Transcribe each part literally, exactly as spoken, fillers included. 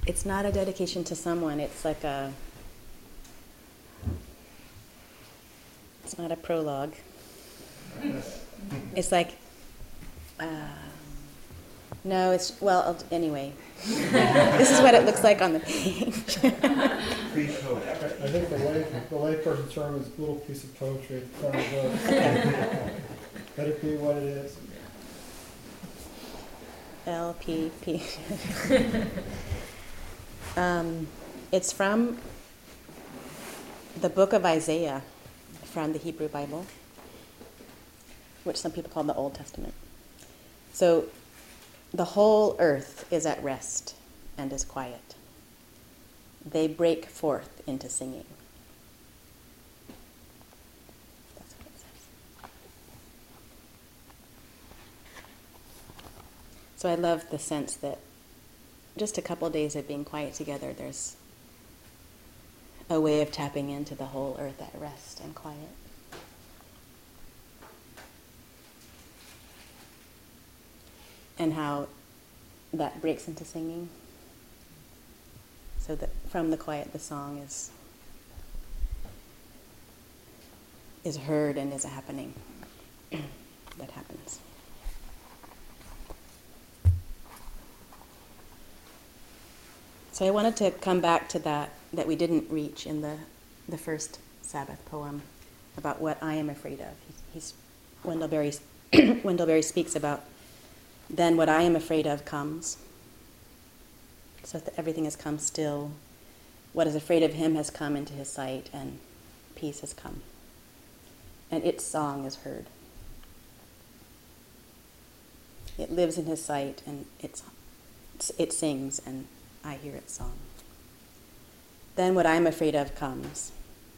it's not a dedication to someone. It's like a, it's not a prologue. It's like, uh, no, it's, well, anyway. This is what it looks like on the page. I think the lay, the layperson term is a little piece of poetry at the front of the book. Let it be what it is. L P P. um, it's from the book of Isaiah, from the Hebrew Bible, which some people call the Old Testament. So the whole earth is at rest and is quiet. They break forth into singing. That's what it says. So I love the sense that just a couple of days of being quiet together, there's a way of tapping into the whole earth at rest and quiet. And how that breaks into singing. So that from the quiet, the song is is heard and is a happening that happens. So I wanted to come back to that that we didn't reach in the the first Sabbath poem about what I am afraid of. He's, he's Wendell Berry Wendell Berry speaks about then what I am afraid of comes. So that everything has come still. What is afraid of him has come into his sight, and peace has come. And its song is heard. It lives in his sight, and it's, it sings, and I hear its song. Then what I'm afraid of comes.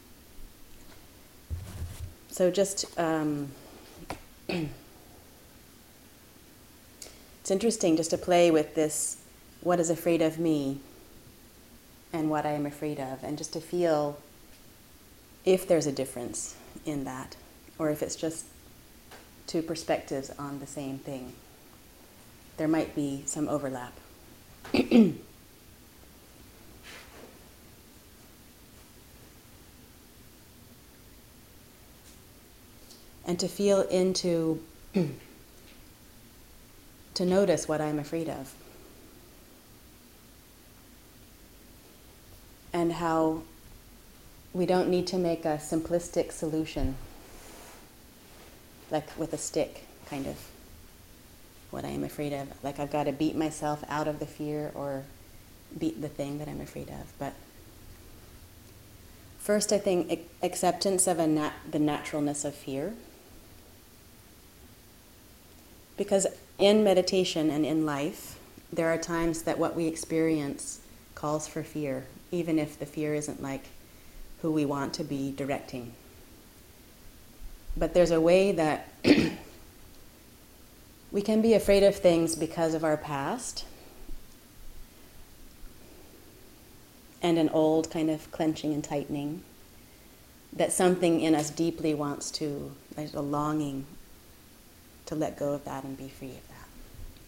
So just, um, it's interesting just to play with this, what is afraid of me and what I am afraid of, and just to feel if there's a difference in that, or if it's just two perspectives on the same thing. There might be some overlap. And to feel into, to notice what I'm afraid of. And how we don't need to make a simplistic solution, like with a stick, kind of, what I am afraid of. Like I've got to beat myself out of the fear or beat the thing that I'm afraid of. But first, I think acceptance of a nat- the naturalness of fear. Because in meditation and in life, there are times that what we experience calls for fear, even if the fear isn't like who we want to be directing. But there's a way that we can be afraid of things because of our past and an old kind of clenching and tightening, that something in us deeply wants to, there's a longing to let go of that and be free of that.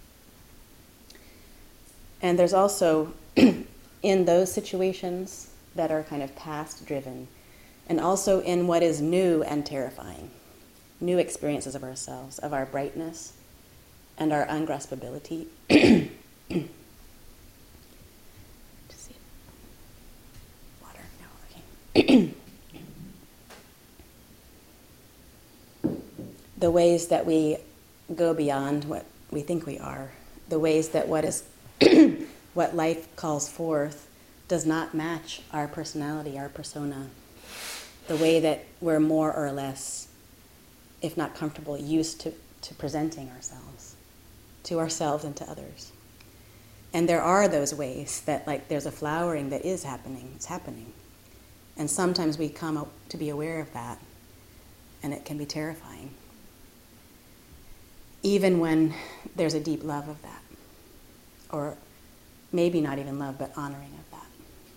And there's also, in those situations that are kind of past-driven, and also in what is new and terrifying, new experiences of ourselves, of our brightness and our ungraspability. Just see it. Water, no, okay. The ways that we go beyond what we think we are, the ways that what is what life calls forth does not match our personality, our persona, the way that we're more or less, if not comfortable, used to, to presenting ourselves, to ourselves and to others. And there are those ways that, like, there's a flowering that is happening, it's happening. And sometimes we come up to be aware of that, and it can be terrifying. Even when there's a deep love of that, or maybe not even love, but honoring of that.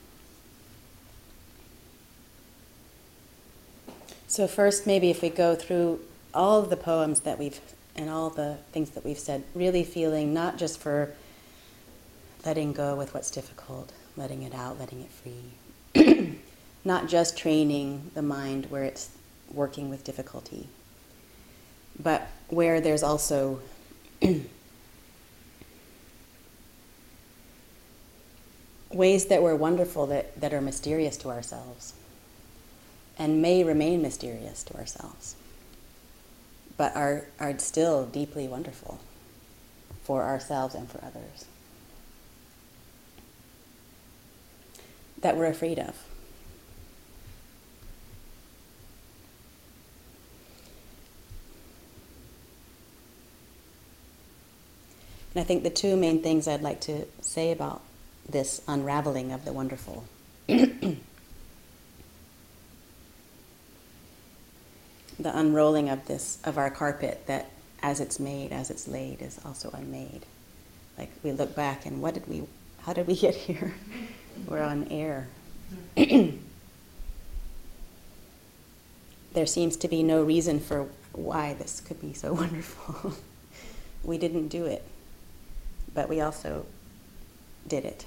So first, maybe if we go through all of the poems that we've, and all the things that we've said, really feeling not just for letting go with what's difficult, letting it out, letting it free. Not just training the mind where it's working with difficulty, but where there's also ways that we're wonderful, that, that are mysterious to ourselves and may remain mysterious to ourselves, but are, are still deeply wonderful for ourselves and for others, that we're afraid of. And I think the two main things I'd like to say about this unraveling of the wonderful the unrolling of this, of our carpet that as it's made, as it's laid, is also unmade. Like we look back and what did we, how did we get here? We're on air. There seems to be no reason for why this could be so wonderful. We didn't do it, but we also did it.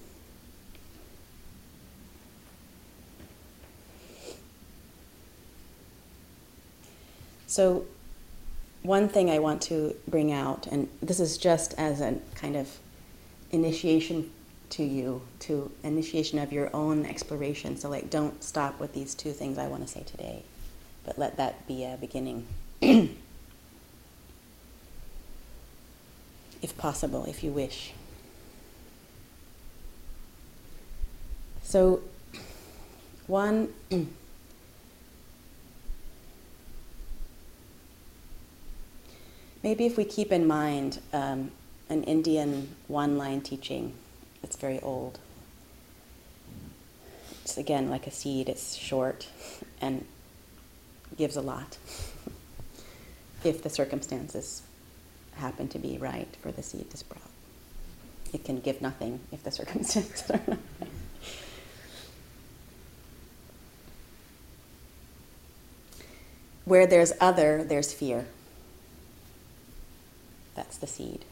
So one thing I want to bring out, and this is just as a kind of initiation to you, to initiation of your own exploration. So like, don't stop with these two things I want to say today, but let that be a beginning. If possible, if you wish. So one, maybe if we keep in mind um, an Indian one-line teaching that's very old. It's again like a seed, it's short and gives a lot if the circumstances happen to be right for the seed to sprout. It can give nothing if the circumstances are not right. Where there's other, there's fear. That's the seed.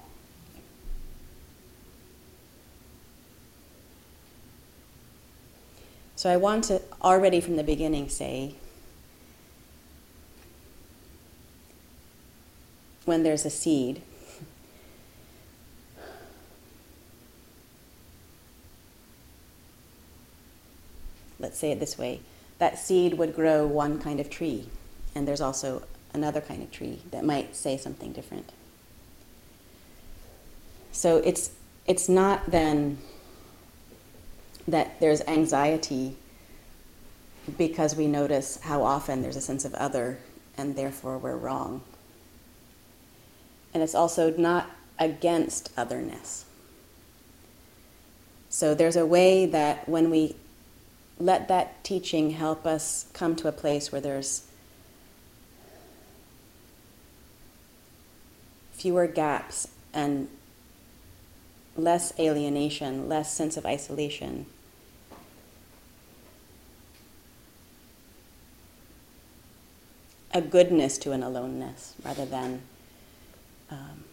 So I want to already from the beginning say, when there's a seed, let's say it this way, that seed would grow one kind of tree, and there's also another kind of tree that might say something different. So it's it's not then that there's anxiety because we notice how often there's a sense of other and therefore we're wrong. And it's also not against otherness. So there's a way that when we let that teaching help us come to a place where there's fewer gaps and less alienation, less sense of isolation, a goodness to an aloneness rather than um,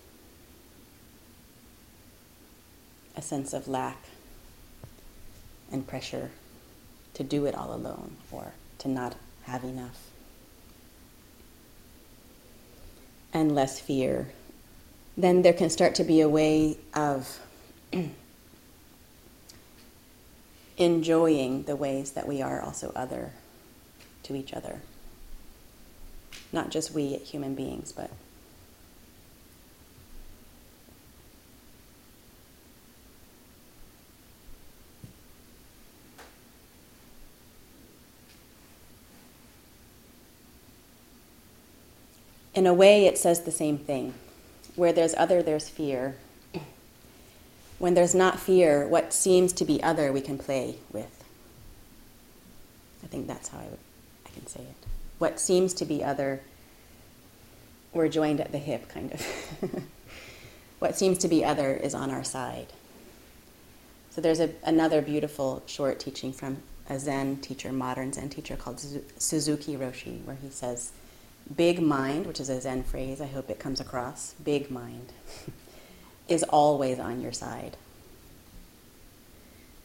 a sense of lack and pressure to do it all alone or to not have enough. And less fear, then there can start to be a way of enjoying the ways that we are also other to each other. Not just we human beings, but in a way, it says the same thing. Where there's other, there's fear. When there's not fear, what seems to be other, we can play with. I think that's how I, would, I can say it. What seems to be other, we're joined at the hip, kind of. What seems to be other is on our side. So there's a, another beautiful short teaching from a Zen teacher, modern Zen teacher called Suzuki Roshi, where he says, big mind, which is a Zen phrase, I hope it comes across, big mind, is always on your side.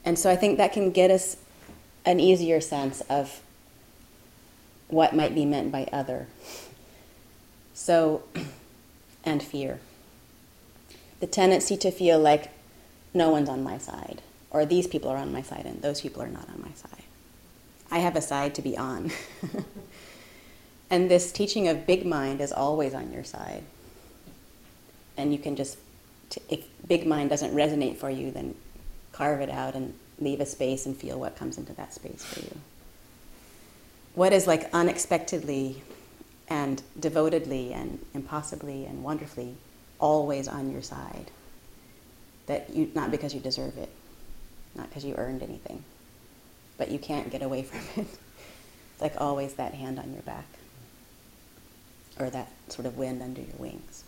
And so I think that can get us an easier sense of what might be meant by other. So, and fear. The tendency to feel like no one's on my side, or these people are on my side and those people are not on my side. I have a side to be on. And this teaching of big mind is always on your side. And you can just, if big mind doesn't resonate for you, then carve it out and leave a space and feel what comes into that space for you. What is like unexpectedly and devotedly and impossibly and wonderfully always on your side? That you, not because you deserve it, not because you earned anything, but you can't get away from it. It's like always that hand on your back, or that sort of wind under your wings.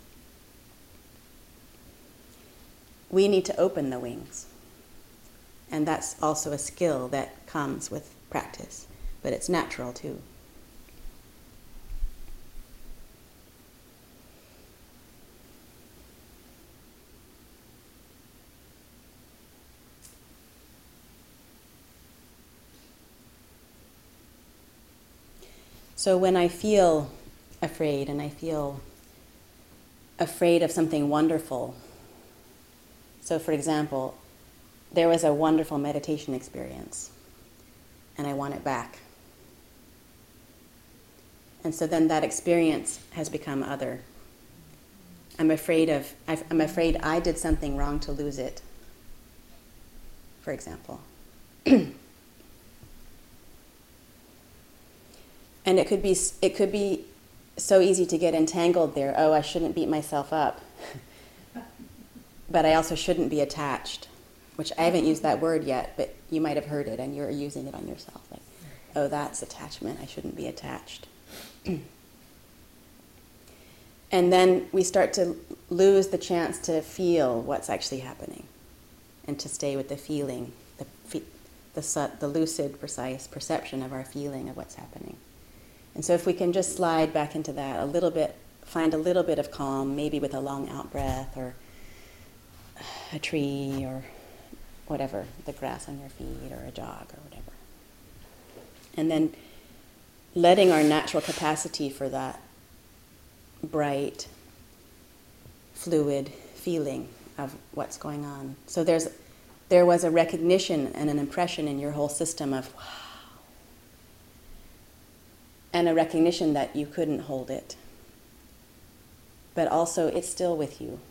We need to open the wings. And that's also a skill that comes with practice, but it's natural too. So when I feel afraid, and I feel afraid of something wonderful, so for example, there was a wonderful meditation experience, and I want it back. And so then that experience has become other. I'm afraid of, I'm afraid I did something wrong to lose it, for example. And it could be, it could be so easy to get entangled there. Oh, I shouldn't beat myself up. But I also shouldn't be attached, which I haven't used that word yet, but you might have heard it and you're using it on yourself. Like, oh, that's attachment. I shouldn't be attached. And then we start to lose the chance to feel what's actually happening and to stay with the feeling, the, fe- the, su- the lucid, precise perception of our feeling of what's happening. And so if we can just slide back into that a little bit, find a little bit of calm, maybe with a long out breath or a tree or whatever, the grass on your feet or a jog or whatever. And then letting our natural capacity for that bright, fluid feeling of what's going on. So there's, there was a recognition and an impression in your whole system of, wow, and a recognition that you couldn't hold it. But also, it's still with you.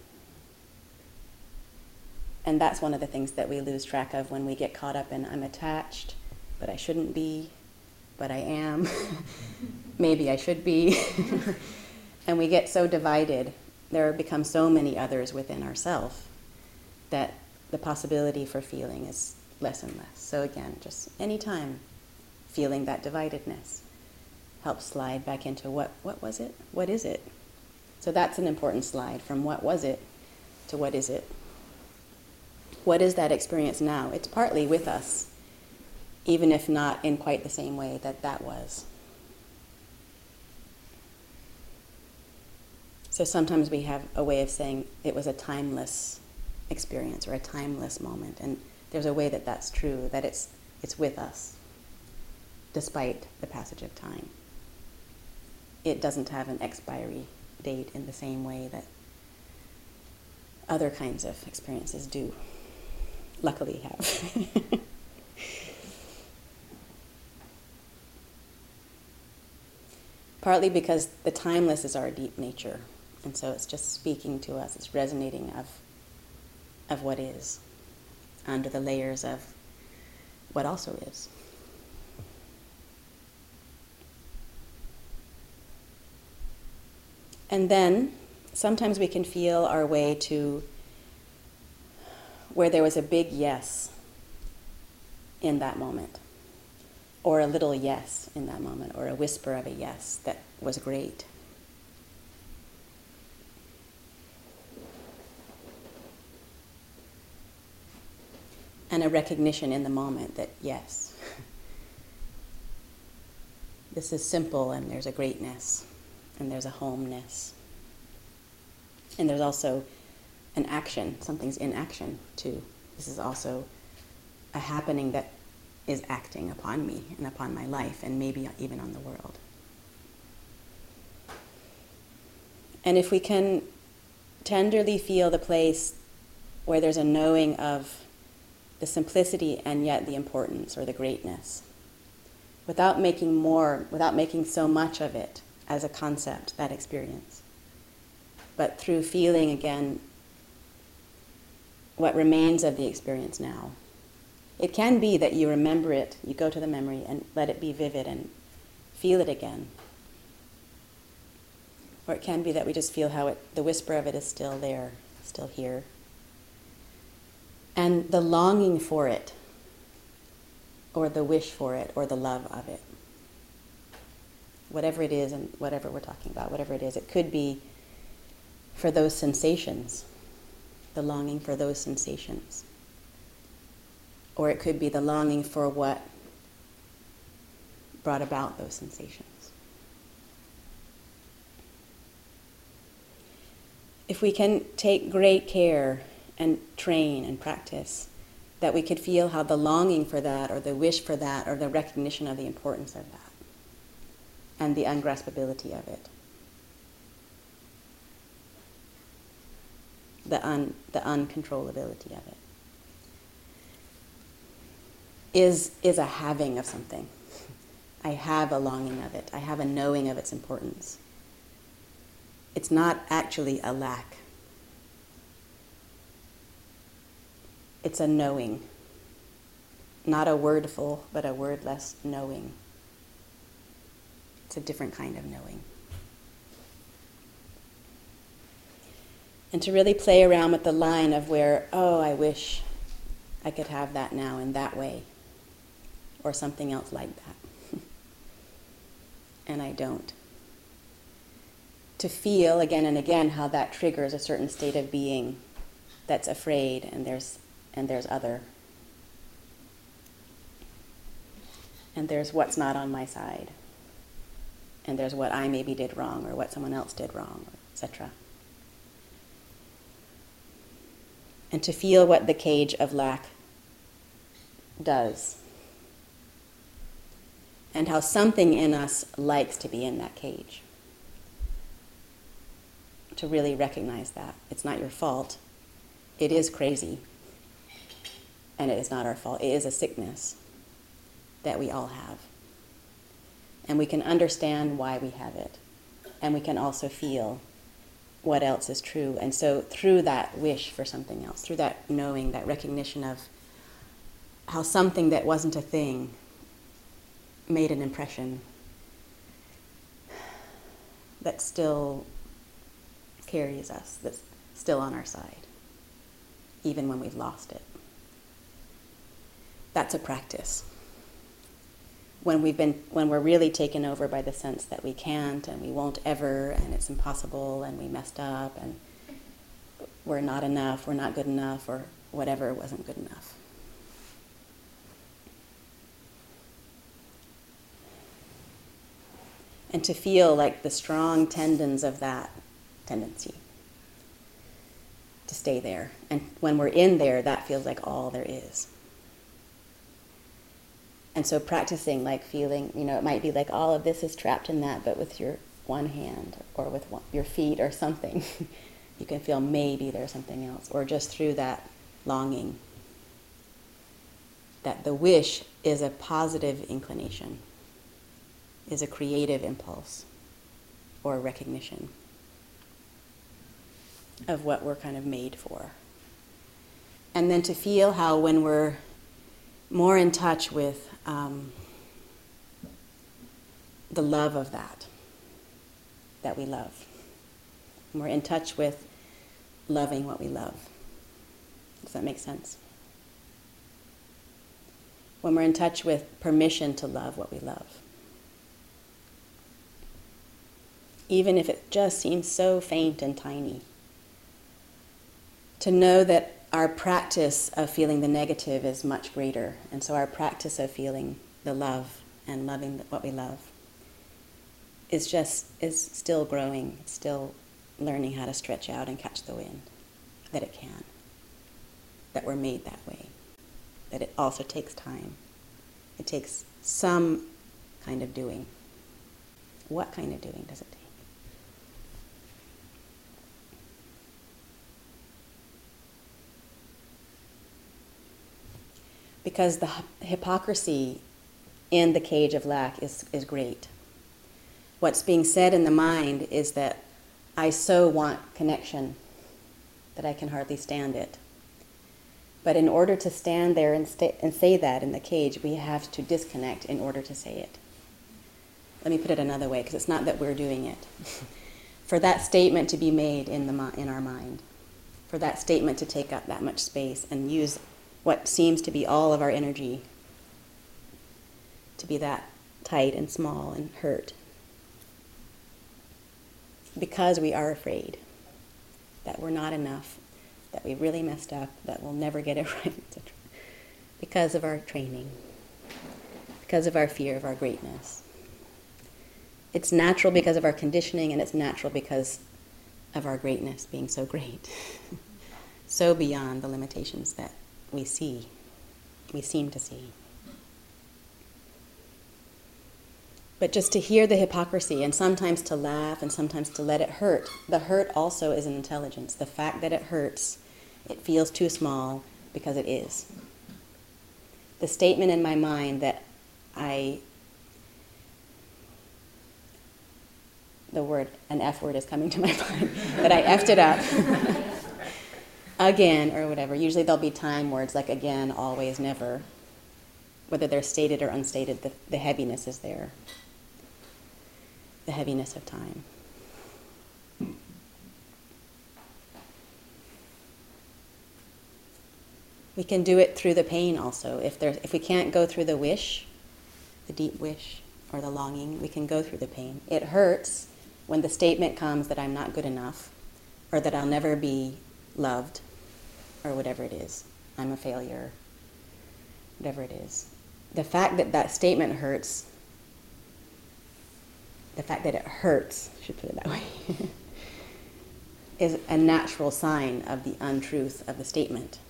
And that's one of the things that we lose track of when we get caught up in, I'm attached, but I shouldn't be, but I am. Maybe I should be. And we get so divided. There become so many others within ourselves that the possibility for feeling is less and less. So again, just anytime feeling that dividedness helps slide back into what, what was it? What is it? So that's an important slide, from what was it to what is it? What is that experience now? It's partly with us, even if not in quite the same way that that was. So sometimes we have a way of saying it was a timeless experience or a timeless moment, and there's a way that that's true, that it's it's with us, despite the passage of time. It doesn't have an expiry date in the same way that other kinds of experiences do, luckily have. Partly because the timeless is our deep nature, and so it's just speaking to us, it's resonating of, of what is, under the layers of what also is. And then, sometimes we can feel our way to where there was a big yes in that moment, or a little yes in that moment, or a whisper of a yes that was great. And a recognition in the moment that yes, this is simple and there's a greatness and there's a homeness. And there's also an action, something's in action too. This is also a happening that is acting upon me and upon my life and maybe even on the world. And if we can tenderly feel the place where there's a knowing of the simplicity and yet the importance or the greatness, without making more, without making so much of it as a concept, that experience, but through feeling again what remains of the experience now. It can be that you remember it, you go to the memory and let it be vivid and feel it again. Or it can be that we just feel how it, the whisper of it is still there, still here. And the longing for it, or the wish for it, or the love of it. Whatever it is and whatever we're talking about, whatever it is, it could be for those sensations, the longing for those sensations. Or it could be the longing for what brought about those sensations. If we can take great care and train and practice, that we could feel how the longing for that, or the wish for that, or the recognition of the importance of that, and the ungraspability of it, the un, the uncontrollability of it, is, is a having of something. I have a longing of it. I have a knowing of its importance. It's not actually a lack. It's a knowing. Not a wordful, but a wordless knowing. It's a different kind of knowing. And to really play around with the line of where, oh, I wish I could have that now in that way, or something else like that. And I don't. To feel again and again how that triggers a certain state of being that's afraid, and there's and there's other. And there's what's not on my side. And there's what I maybe did wrong, or what someone else did wrong, et cetera. And to feel what the cage of lack does. And how something in us likes to be in that cage. To really recognize that. It's not your fault. It is crazy. And it is not our fault. It is a sickness that we all have. And we can understand why we have it. And we can also feel what else is true. And so through that wish for something else, through that knowing, that recognition of how something that wasn't a thing made an impression that still carries us, that's still on our side, even when we've lost it. That's a practice. When we've been, when we're really taken over by the sense that we can't and we won't ever, and it's impossible, and we messed up, and we're not enough, we're not good enough, or whatever wasn't good enough. And to feel like the strong tendons of that tendency to stay there. And when we're in there, that feels like all there is. And so practicing, like feeling, you know, it might be like all of this is trapped in that, but with your one hand or with one, your feet or something, you can feel maybe there's something else, or just through that longing. That the wish is a positive inclination, is a creative impulse or recognition of what we're kind of made for. And then to feel how when we're more in touch with um, the love of that, that we love. We're in touch with loving what we love. Does that make sense? When we're in touch with permission to love what we love. Even if it just seems so faint and tiny. To know that our practice of feeling the negative is much greater. And so our practice of feeling the love and loving what we love is just, is still growing, still learning how to stretch out and catch the wind, that it can, that we're made that way. that it also takes time. It takes some kind of doing. What kind of doing does it take? Because the hypocrisy in the cage of lack is, is great. What's being said in the mind is that I so want connection that I can hardly stand it. But in order to stand there and, sta- and say that in the cage, we have to disconnect in order to say it. Let me put it another way, because it's not that we're doing it. For that statement to be made in, the, in our mind, for that statement to take up that much space and use what seems to be all of our energy to be that tight and small and hurt, because we are afraid that we're not enough, that we really messed up, that we'll never get it right, et cetera. Because of our training, because of our fear of our greatness. It's natural because of our conditioning, and it's natural because of our greatness being so great, so beyond the limitations that we see, we seem to see. But just to hear the hypocrisy, and sometimes to laugh, and sometimes to let it hurt. The hurt also is an intelligence. The fact that it hurts, it feels too small, because it is. The statement in my mind that I, the word, an F word is coming to my mind, that I effed it up again, or whatever. Usually there'll be time words like again, always, never. Whether they're stated or unstated, the, the heaviness is there. The heaviness of time. We can do it through the pain also. If there, if we can't go through the wish, the deep wish or the longing, we can go through the pain. It hurts when the statement comes that I'm not good enough, or that I'll never be loved, or whatever it is. I'm a failure, whatever it is. The fact that that statement hurts, the fact that it hurts, I should put it that way, is a natural sign of the untruth of the statement.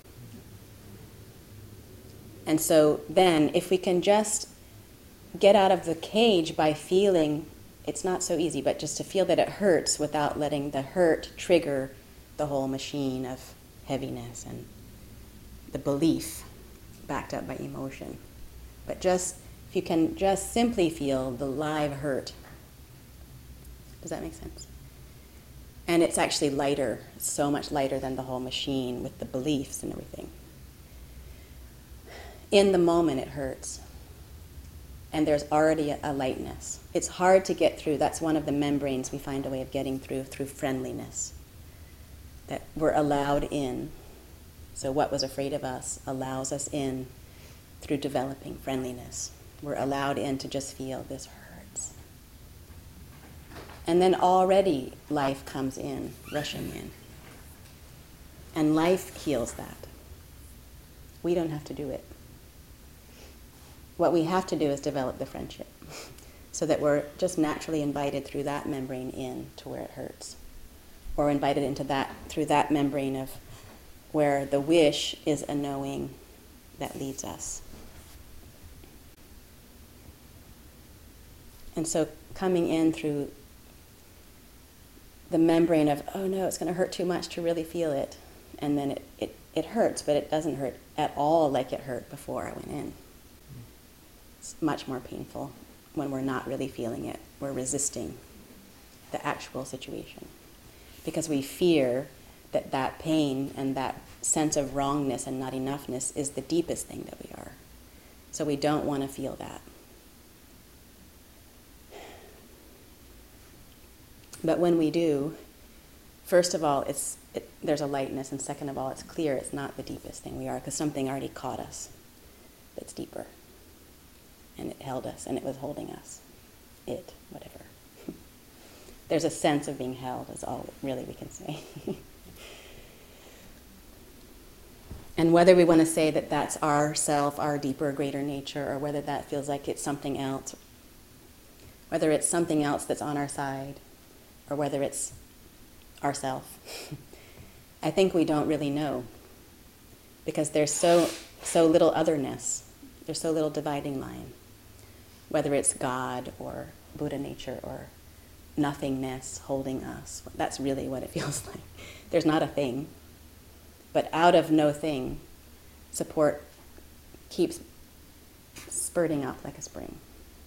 And so then, if we can just get out of the cage by feeling, it's not so easy, but just to feel that it hurts without letting the hurt trigger the whole machine of heaviness and the belief backed up by emotion. But just, if you can just simply feel the live hurt. Does that make sense? And it's actually lighter, so much lighter than the whole machine with the beliefs and everything. In the moment it hurts. And there's already a, a lightness. It's hard to get through. That's one of the membranes we find a way of getting through, through friendliness. That we're allowed in. So what was afraid of us allows us in through developing friendliness. We're allowed in to just feel this hurts. And then already life comes in, rushing in. And life heals that. We don't have to do it. What we have to do is develop the friendship so that we're just naturally invited through that membrane in to where it hurts. Or invited into that, through that membrane of where the wish is a knowing that leads us. And so coming in through the membrane of, oh no, it's going to hurt too much to really feel it. And then it, it, it hurts, but it doesn't hurt at all like it hurt before I went in. It's much more painful when we're not really feeling it. We're resisting the actual situation. Because we fear that that pain and that sense of wrongness and not enoughness is the deepest thing that we are. So we don't want to feel that. But when we do, first of all, it's it, there's a lightness, and second of all, it's clear it's not the deepest thing we are, because something already caught us that's deeper. And it held us, and it was holding us. It, whatever. There's a sense of being held, is all really we can say. And whether we want to say that that's our self, our deeper, greater nature, or whether that feels like it's something else, whether it's something else that's on our side, or whether it's ourself, I think we don't really know. Because there's so so little otherness. There's so little dividing line. Whether it's God or Buddha nature or nothingness holding us, that's really what it feels like. There's not a thing. But out of no thing, support keeps spurting up like a spring.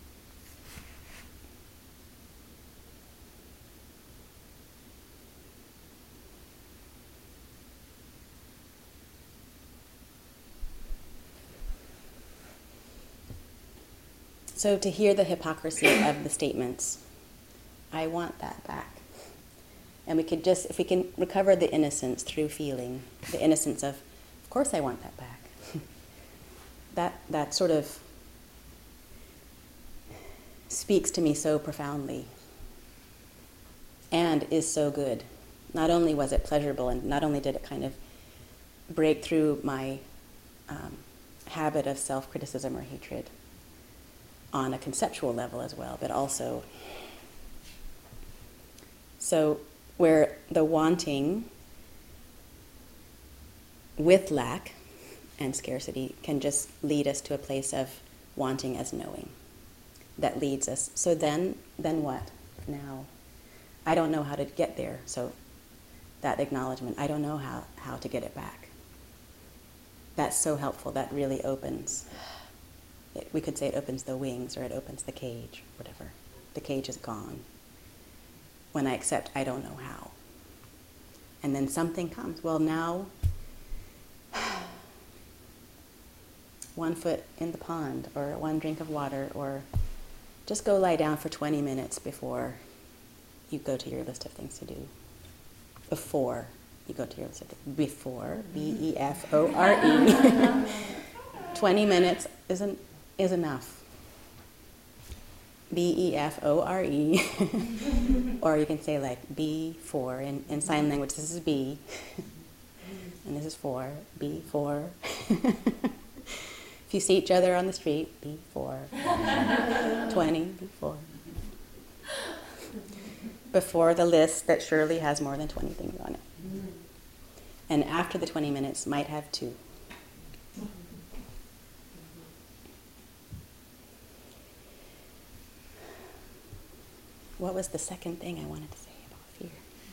So to hear the hypocrisy of the statements, I want that back. And we could just, if we can recover the innocence through feeling, the innocence of, of course I want that back. that, that sort of speaks to me so profoundly and is so good. Not only was it pleasurable, and not only did it kind of break through my um, habit of self-criticism or hatred on a conceptual level as well, but also, so where the wanting with lack and scarcity can just lead us to a place of wanting as knowing. That leads us. So then, then what? Now, I don't know how to get there. So that acknowledgement, I don't know how, how to get it back. That's so helpful. That really opens. It, we could say it opens the wings, or it opens the cage, whatever. The cage is gone. When I accept, I don't know how. And then something comes. Well, now, one foot in the pond, or one drink of water, or just go lie down for twenty minutes before you go to your list of things to do. Before you go to your list of things. Before, B E F O R E. twenty minutes isn't, is enough. B E F O R E. Or you can say like B four in, in sign language. This is B. And this is four. B four. If you see each other on the street, B four. twenty, B four. Before the list that surely has more than twenty things on it. And after the twenty minutes might have two. What was the second thing I wanted to say about fear?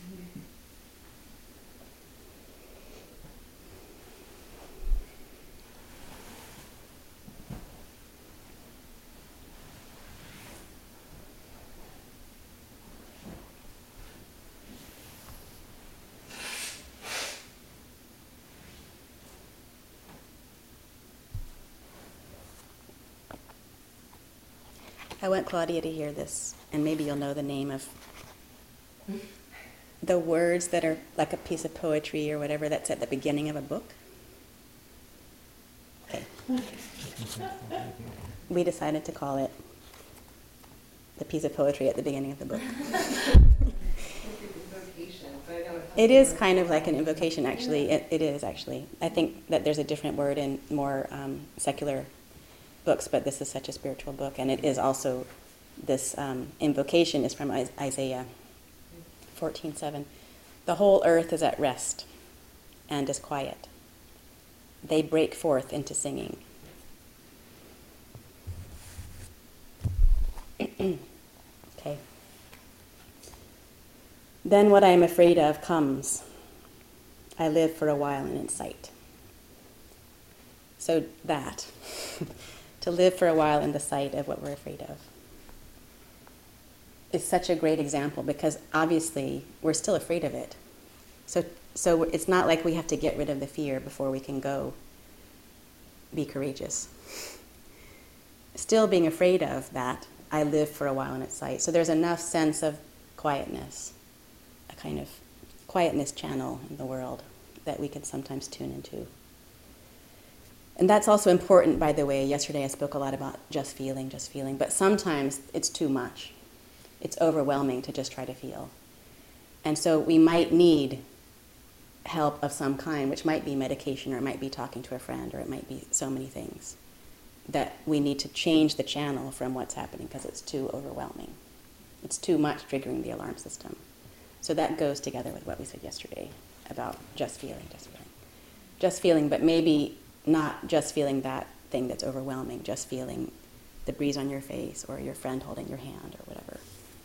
I want Claudia to hear this, and maybe you'll know the name of the words that are like a piece of poetry or whatever that's at the beginning of a book. Okay. We decided to call it the piece of poetry at the beginning of the book. It is kind of like an invocation, actually. It, it is, actually. I think that there's a different word in more um, secular books, but this is such a spiritual book, and it is also, this um, invocation is from Isaiah fourteen seven. The whole earth is at rest and is quiet. They break forth into singing. Okay. Then what I am afraid of comes. I live for a while in its sight. So that. To live for a while in the sight of what we're afraid of is such a great example, because obviously we're still afraid of it. So, so it's not like we have to get rid of the fear before we can go be courageous. Still being afraid of that, I live for a while in its sight. So there's enough sense of quietness, a kind of quietness channel in the world that we can sometimes tune into. And that's also important, by the way. Yesterday I spoke a lot about just feeling, just feeling. But sometimes it's too much. It's overwhelming to just try to feel. And so we might need help of some kind, which might be medication, or it might be talking to a friend, or it might be so many things, that we need to change the channel from what's happening because it's too overwhelming. It's too much triggering the alarm system. So that goes together with what we said yesterday about just feeling, just feeling. Just feeling, but maybe not just feeling that thing that's overwhelming, just feeling the breeze on your face or your friend holding your hand or whatever.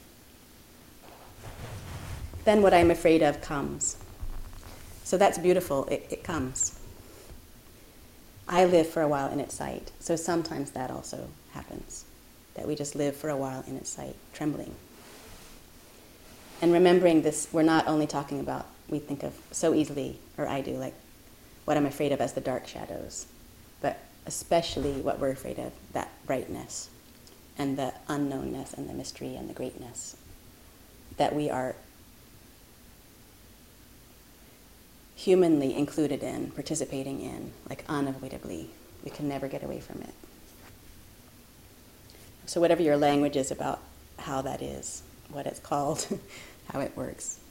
Then what I'm afraid of comes. So that's beautiful, it, it comes. I live for a while in its sight, so sometimes that also happens, that we just live for a while in its sight, trembling. And remembering this, we're not only talking about, we think of so easily, or I do, like what I'm afraid of as the dark shadows, but especially what we're afraid of, that brightness and the unknownness and the mystery and the greatness that we are humanly included in, participating in, like unavoidably. We can never get away from it. So whatever your language is about how that is, what it's called, how it works.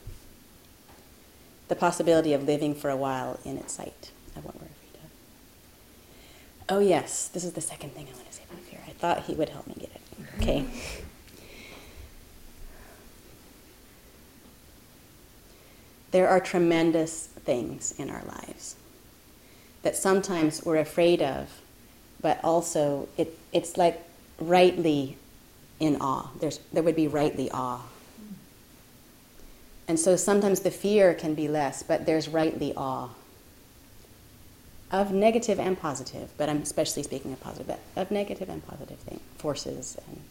The possibility of living for a while in its sight of what we're afraid of. Oh yes, this is the second thing I want to say about fear. I thought he would help me get it. Okay. There are tremendous things in our lives that sometimes we're afraid of, but also it, it's like rightly in awe. There's, there would be rightly awe. And so sometimes the fear can be less, but there's rightly awe. Of negative and positive, but I'm especially speaking of positive, but of negative and positive things, forces. And,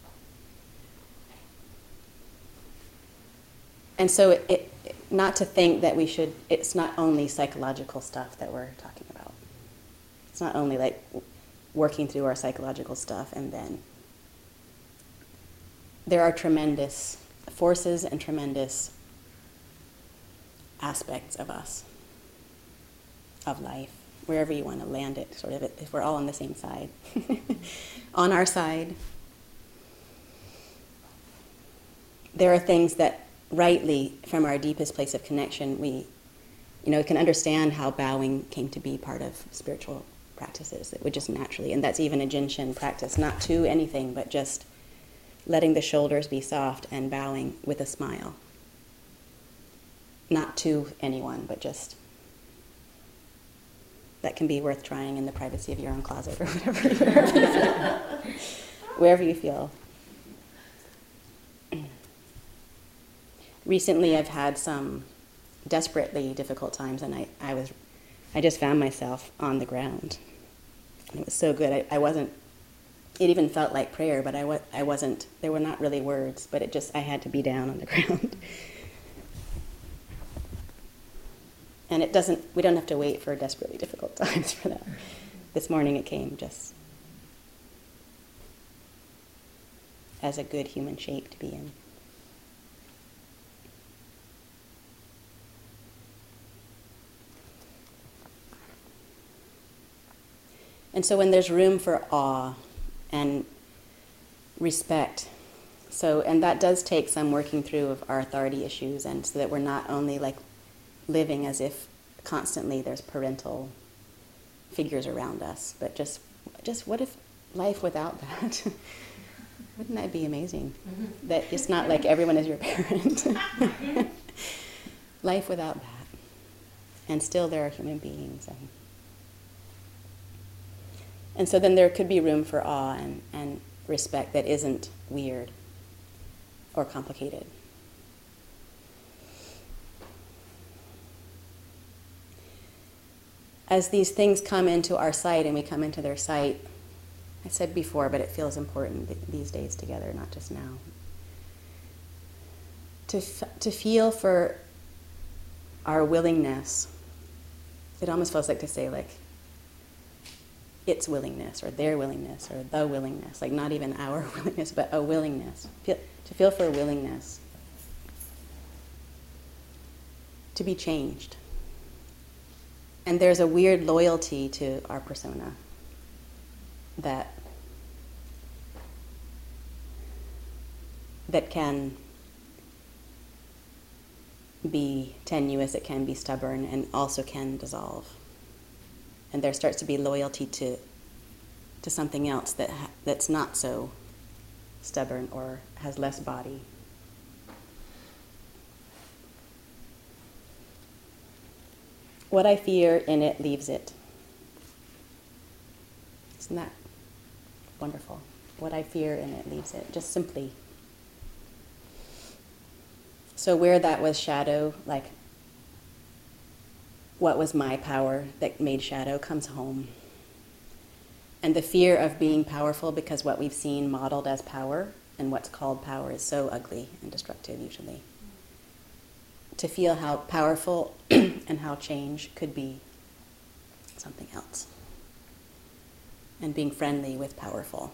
and so it, it, not to think that we should, it's not only psychological stuff that we're talking about. It's not only like working through our psychological stuff and then. There are tremendous forces and tremendous aspects of us, of life, wherever you want to land it, sort of, if we're all on the same side. On our side, there are things that rightly, from our deepest place of connection, we, you know, can understand how bowing came to be part of spiritual practices. It would just naturally, and that's even a Jinshin practice, not to anything, but just letting the shoulders be soft and bowing with a smile. Not to anyone, but just, that can be worth trying in the privacy of your own closet or whatever, wherever you feel. Wherever you feel. Recently, I've had some desperately difficult times, and I, I was, I just found myself on the ground. And it was so good. I, I wasn't, it even felt like prayer, but I, wa- I wasn't, there were not really words, but it just, I had to be down on the ground. And it doesn't, we don't have to wait for desperately difficult times for that. This morning it came just as a good human shape to be in. And so when there's room for awe and respect, so, and that does take some working through of our authority issues, and so that we're not only like living as if constantly there's parental figures around us, but just, just what if life without that? Wouldn't that be amazing? Mm-hmm. That it's not like everyone is your parent. Life without that. And still there are human beings. And, and so then there could be room for awe and, and respect that isn't weird or complicated. As these things come into our sight and we come into their sight, I said before, but it feels important th- these days together, not just now, to f- to feel for our willingness. It almost feels like to say like its willingness or their willingness or the willingness, like not even our willingness, but a willingness. Feel, to feel for a willingness to be changed. And there's a weird loyalty to our persona that that can be tenuous, it can be stubborn, and also can dissolve. And there starts to be loyalty to to something else that ha- that's not so stubborn or has less body. What I fear in it leaves it. Isn't that wonderful? What I fear and it leaves it, just simply. So where that was shadow, like what was my power that made shadow comes home. And the fear of being powerful, because what we've seen modeled as power and what's called power is so ugly and destructive usually. To feel how powerful and how change could be something else. And being friendly with powerful.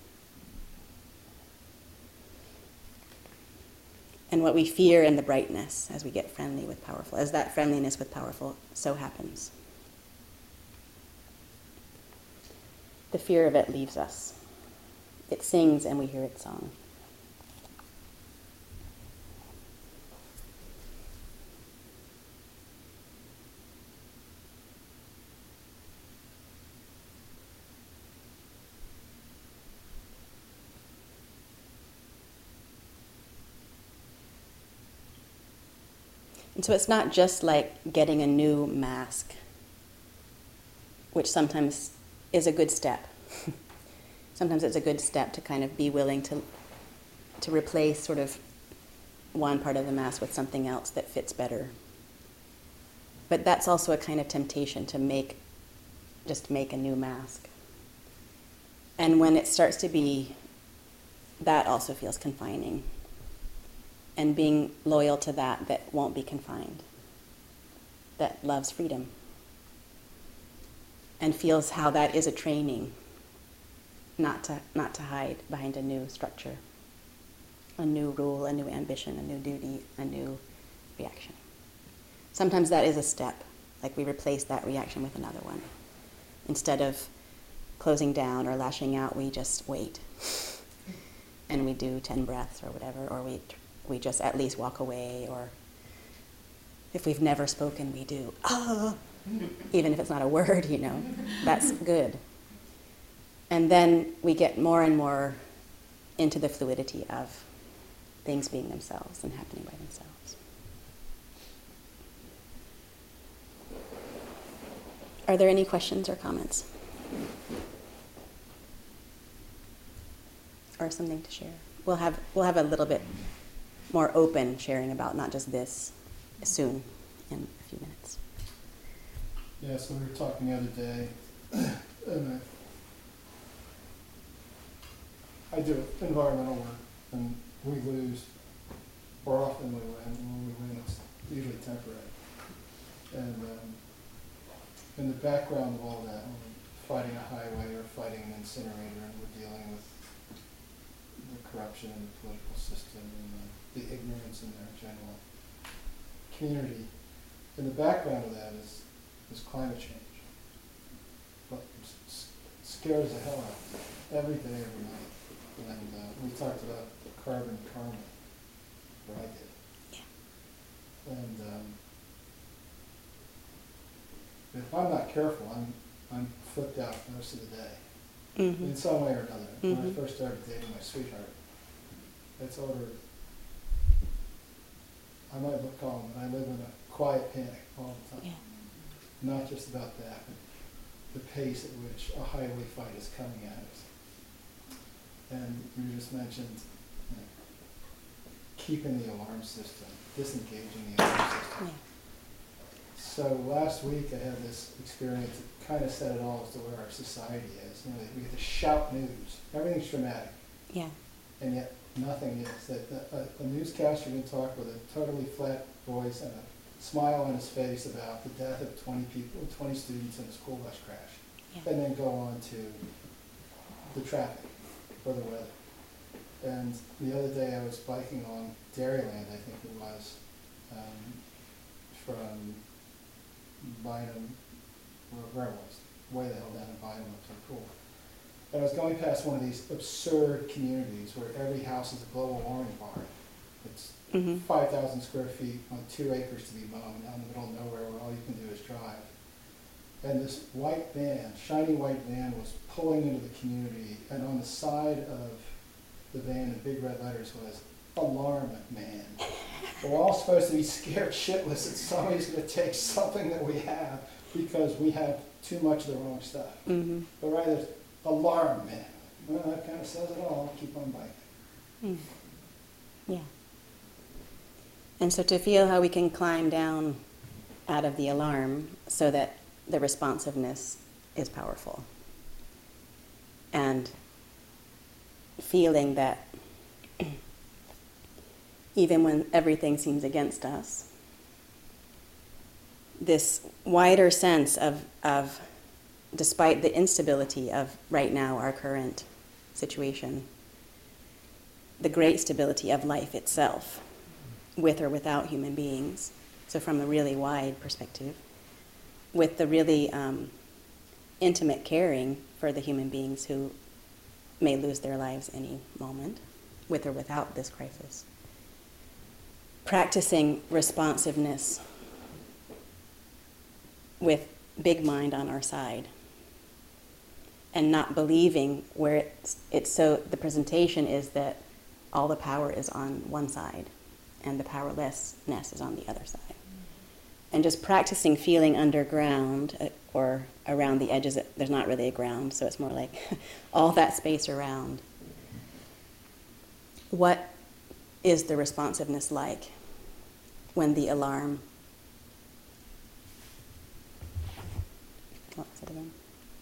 And what we fear in the brightness as we get friendly with powerful, as that friendliness with powerful so happens. The fear of it leaves us. It sings and we hear its song. And so it's not just like getting a new mask, which sometimes is a good step. Sometimes it's a good step to kind of be willing to to replace sort of one part of the mask with something else that fits better. But that's also a kind of temptation to make, just make a new mask. And when it starts to be, that also feels confining. And being loyal to that that won't be confined, that loves freedom, and feels how that is a training, not to not to hide behind a new structure, a new rule, a new ambition, a new duty, a new reaction. Sometimes that is a step, like we replace that reaction with another one. Instead of closing down or lashing out, we just wait, and we do ten breaths or whatever, or we. We just at least walk away, or if we've never spoken, we do, ah, even if it's not a word, you know, that's good. And then we get more and more into the fluidity of things being themselves and happening by themselves. Are there any questions or comments? Or something to share? We'll have, we'll have a little bit more open sharing about not just this soon, in a few minutes. Yeah, so we were talking the other day, and I, I do environmental work, and we lose, or often we win, and when we win it's usually temporary. And um, in the background of all that, when we're fighting a highway or fighting an incinerator, and we're dealing with the corruption in the political system and the the ignorance in their general community. In the background of that is, is climate change. But it scares the hell out of me every day, every night. And uh, we talked about carbon karma, or I did. Yeah. And um, if I'm not careful, I'm, I'm flipped out most of the day, mm-hmm. in some way or another. Mm-hmm. When I first started dating my sweetheart, I told her, I might look calm, but I live in a quiet panic all the time. Yeah. Not just about that, but the pace at which a highway fight is coming at us. And you just mentioned, you know, keeping the alarm system, disengaging the alarm system. Yeah. So last week I had this experience that kind of said it all as to where our society is. You know, we get to shout news. Everything's dramatic. Yeah. And yet nothing is. That a, a newscaster can talk with a totally flat voice and a smile on his face about the death of twenty people, twenty students in a school bus crash, yeah. and then go on to the traffic or the weather. And the other day I was biking on Dairyland, I think it was, um, from Bynum, where, where it was, way the hell down in Bynum up to the pool. And I was going past one of these absurd communities where every house is a global warming barn. It's mm-hmm. five thousand square feet on two acres to be mown out in the middle of nowhere where all you can do is drive. And this white van, shiny white van, was pulling into the community, and on the side of the van in big red letters was, "Alarm Man." We're all supposed to be scared shitless that somebody's going to take something that we have because we have too much of the wrong stuff. Mm-hmm. But rather, alarm. Well, that kind of says it all. Keep on biking. Mm. Yeah. And so to feel how we can climb down out of the alarm so that the responsiveness is powerful. And feeling that even when everything seems against us, this wider sense of, of, despite the instability of right now, our current situation, the great stability of life itself, with or without human beings. So from a really wide perspective, with the really um, intimate caring for the human beings who may lose their lives any moment, with or without this crisis. Practicing responsiveness with big mind on our side, and not believing where it's, it's so, the presentation is that all the power is on one side and the powerlessness is on the other side. And just practicing feeling underground uh, or around the edges. There's not really a ground, so it's more like all that space around. What is the responsiveness like when the alarm... What was it again?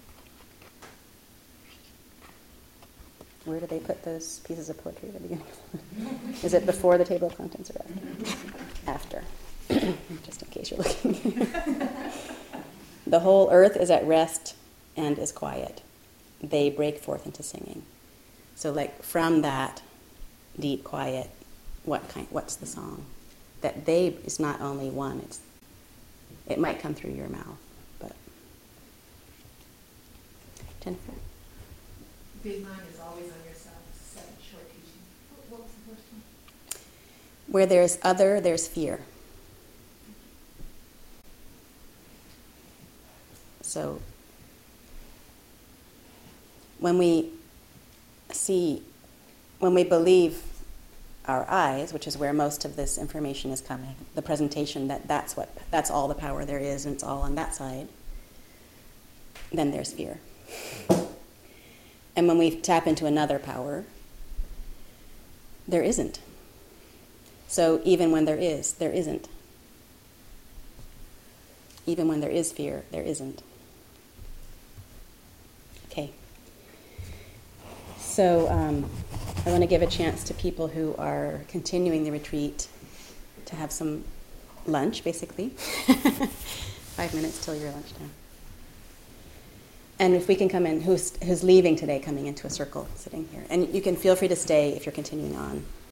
Where do they put those pieces of poetry at the beginning? Is it before the table of contents or after? After. Just in case you're looking. The whole earth is at rest and is quiet. They break forth into singing. So like from that deep quiet, what kind, what's the song? That they is not only one, it's, it might come through your mouth, but. Jennifer? Big mind is always on yourself. Seven short teaching. What was the first one? Where there's other, there's fear. So when we see, when we believe our eyes, which is where most of this information is coming, the presentation that that's what, that's all the power there is and it's all on that side, then there's fear. And when we tap into another power, there isn't. So even when there is, there isn't. Even when there is fear, there isn't. Okay. So um, I want to give a chance to people who are continuing the retreat to have some lunch, basically. Five minutes till your lunchtime. And if we can come in, who's, who's leaving today, coming into a circle, sitting here. And you can feel free to stay if you're continuing on.